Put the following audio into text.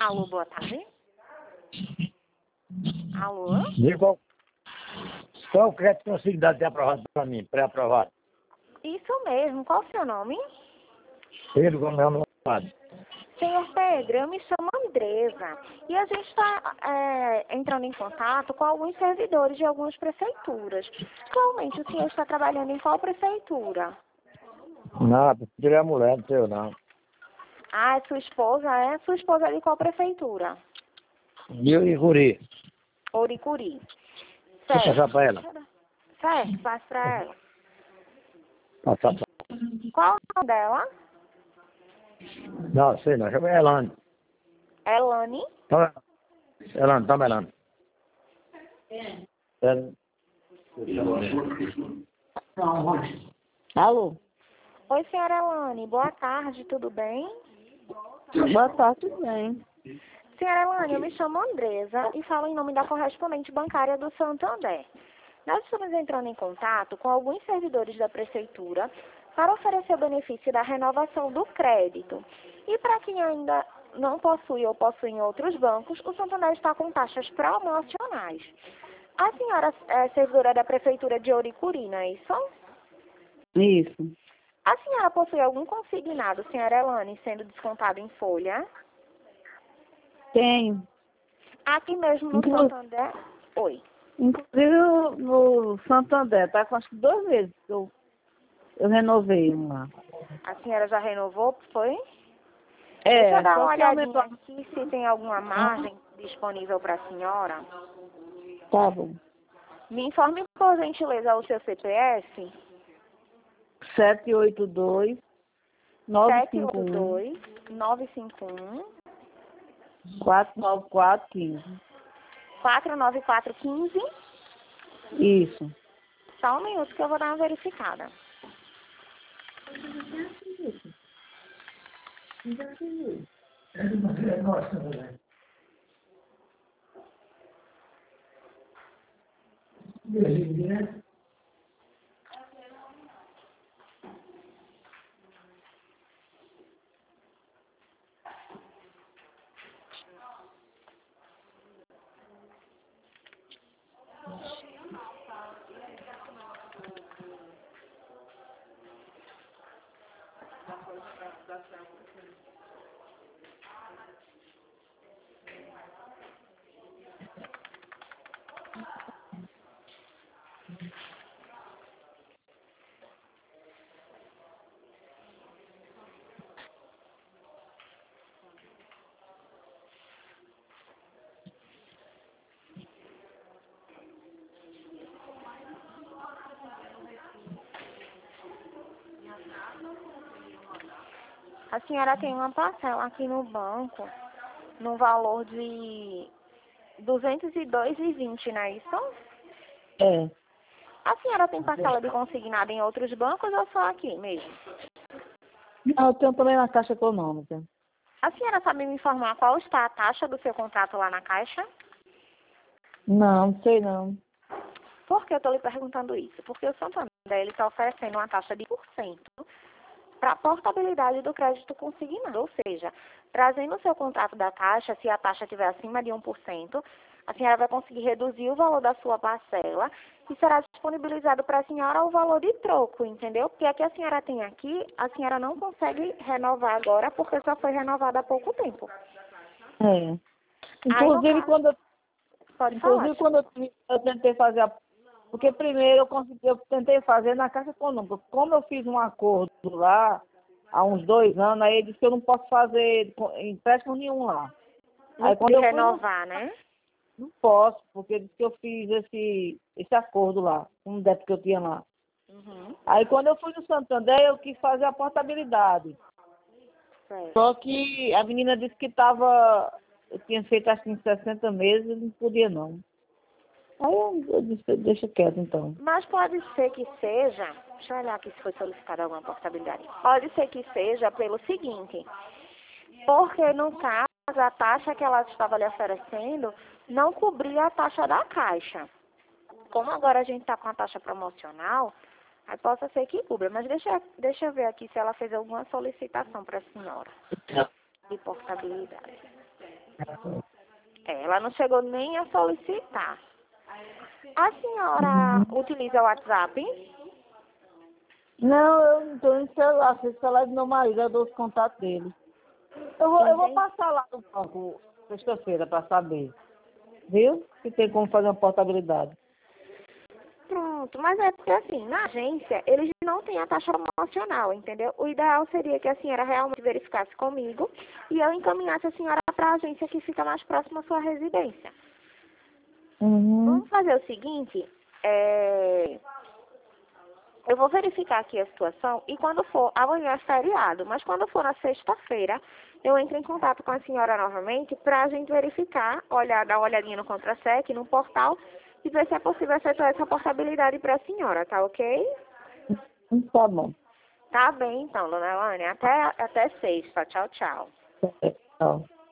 Alô, boa tarde. Alô? Diga qual o crédito que eu consigo dar de aprovado para mim, pré-aprovado? Isso mesmo, qual o seu nome? Pedro, como é o meu lado. Senhor Pedro, eu me chamo Andresa e a gente está entrando em contato com alguns servidores de algumas prefeituras. Atualmente, o senhor está trabalhando em qual prefeitura? Nada, tirei a mulher, não sei eu não. Ah, é sua esposa, é? Sua esposa é de qual prefeitura? E eu e Guri, Ouricuri. deixa eu Certo. passar para ela. Certo, passo para ela. Passar pra... Qual o nome dela? Não, sei não, chama Elane. Elane. Toma, Elane, toma Elane. Alô? Oi, senhora Elane, boa tarde, tudo bem? Boa tarde, tudo bem. Senhora Elane, eu me chamo Andresa e falo em nome da correspondente bancária do Santander. Nós estamos entrando em contato com alguns servidores da prefeitura para oferecer o benefício da renovação do crédito. E para quem ainda não possui ou possui em outros bancos, o Santander está com taxas promocionais. A senhora é servidora da prefeitura de Ouricuri, não é isso? Isso. A senhora possui algum consignado, senhora Elane, sendo descontado em folha? Tenho. Aqui mesmo no Inclu- Santander? Oi. Inclusive no Santander, tá com acho que 2 meses que eu renovei um lá. A senhora já renovou, foi? Deixa eu dar uma Só que aumentou. olhadinha aqui se tem alguma margem disponível para a senhora. Tá bom. Me informe, por gentileza, o seu CPF. 782 951 782-951 49415. 49415. Isso. Só um minuto que eu vou dar uma verificada. A senhora tem uma parcela aqui no banco no valor de 202,20, não é isso? É. A senhora tem parcela de consignado em outros bancos ou só aqui mesmo? Não, eu tenho também na Caixa Econômica. A senhora sabe me informar qual está a taxa do seu contrato lá na Caixa? Não sei não. Por que eu estou lhe perguntando isso? Porque o Santander está oferecendo uma taxa de 1% para a portabilidade do crédito consignado, ou seja, trazendo o seu contrato da Caixa, se a taxa estiver acima de 1%, a senhora vai conseguir reduzir o valor da sua parcela e será disponibilizado para a senhora o valor de troco, entendeu? Porque a que a senhora tem aqui, a senhora não consegue renovar agora porque só foi renovada há pouco tempo. É. Aí, no Inclusive caso, quando pode falar. eu tentei fazer porque primeiro eu tentei fazer na Caixa Econômica. Como eu fiz um acordo lá há uns 2 anos, aí ele disse que eu não posso fazer empréstimo nenhum lá. Aí quando De eu fui, renovar, né? não posso, porque ele disse que eu fiz esse acordo lá, com o débito que eu tinha lá. Uhum. Aí quando eu fui no Santander, eu quis fazer a portabilidade. Certo. Só que a menina disse que eu tinha feito acho que em 60 meses, eu não podia não. Aí eu disse, deixa quieto então. Mas pode ser que seja, deixa eu olhar aqui se foi solicitada alguma portabilidade. Pode ser que seja pelo seguinte, porque no caso a taxa que ela estava lhe oferecendo não cobria a taxa da Caixa. Como agora a gente está com a taxa promocional, aí possa ser que cubra. Mas deixa eu ver aqui se ela fez alguma solicitação para a senhora de portabilidade. Ela não chegou nem a solicitar. A senhora utiliza o WhatsApp? Não, eu não tenho celular, se celular do meu marido, eu dou os contatos dele. Eu vou passar lá no banco sexta-feira para saber, viu? Se tem como fazer uma portabilidade. Pronto, mas é porque assim, na agência, eles não têm a taxa promocional, entendeu? O ideal seria que a senhora realmente verificasse comigo e eu encaminhasse a senhora para a agência que fica mais próxima à sua residência. Vamos fazer o seguinte, eu vou verificar aqui a situação e quando for, amanhã é feriado, mas quando for na sexta-feira, eu entro em contato com a senhora novamente para a gente verificar, dar uma olhadinha no Contra-Sec, no portal, e ver se é possível efetuar essa portabilidade para a senhora, tá ok? Tá bom. Tá bem então, dona Elane. Até sexta. Tchau, tchau. Tchau.